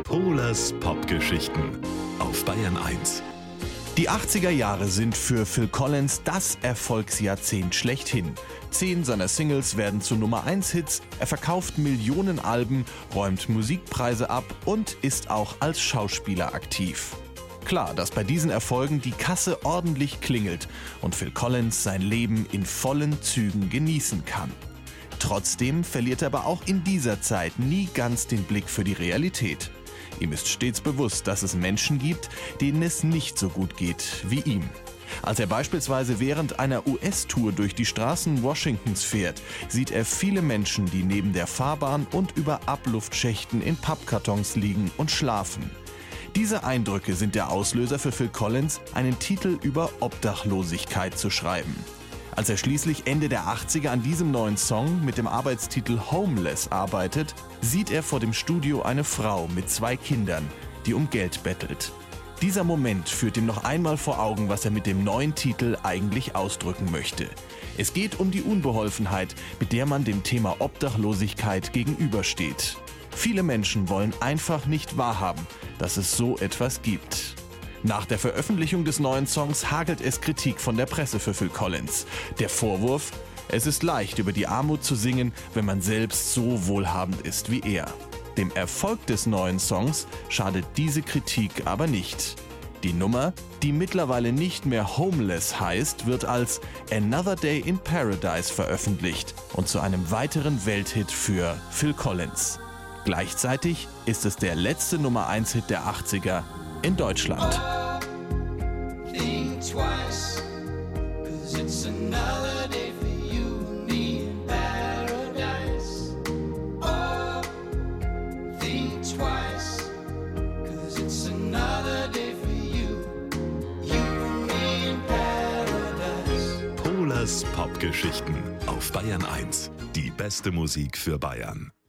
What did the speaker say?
Polas Popgeschichten auf Bayern 1. Die 80er Jahre sind für Phil Collins das Erfolgsjahrzehnt schlechthin. 10 seiner Singles werden zu Nummer-1-Hits, er verkauft Millionen Alben, räumt Musikpreise ab und ist auch als Schauspieler aktiv. Klar, dass bei diesen Erfolgen die Kasse ordentlich klingelt und Phil Collins sein Leben in vollen Zügen genießen kann. Trotzdem verliert er aber auch in dieser Zeit nie ganz den Blick für die Realität. Ihm ist stets bewusst, dass es Menschen gibt, denen es nicht so gut geht wie ihm. Als er beispielsweise während einer US-Tour durch die Straßen Washingtons fährt, sieht er viele Menschen, die neben der Fahrbahn und über Abluftschächten in Pappkartons liegen und schlafen. Diese Eindrücke sind der Auslöser für Phil Collins, einen Titel über Obdachlosigkeit zu schreiben. Als er schließlich Ende der 80er an diesem neuen Song mit dem Arbeitstitel Homeless arbeitet, sieht er vor dem Studio eine Frau mit 2 Kindern, die um Geld bettelt. Dieser Moment führt ihm noch einmal vor Augen, was er mit dem neuen Titel eigentlich ausdrücken möchte. Es geht um die Unbeholfenheit, mit der man dem Thema Obdachlosigkeit gegenübersteht. Viele Menschen wollen einfach nicht wahrhaben, dass es so etwas gibt. Nach der Veröffentlichung des neuen Songs hagelt es Kritik von der Presse für Phil Collins. Der Vorwurf: Es ist leicht, über die Armut zu singen, wenn man selbst so wohlhabend ist wie er. Dem Erfolg des neuen Songs schadet diese Kritik aber nicht. Die Nummer, die mittlerweile nicht mehr Homeless heißt, wird als Another Day in Paradise veröffentlicht und zu einem weiteren Welthit für Phil Collins. Gleichzeitig ist es der letzte Nummer-1-Hit der 80er in Deutschland. Think twice, 'cause it's another day for you and me in paradise. Oh, think twice, 'cause it's another day for you and me in paradise. Polas Popgeschichten auf Bayern 1. Die beste Musik für Bayern.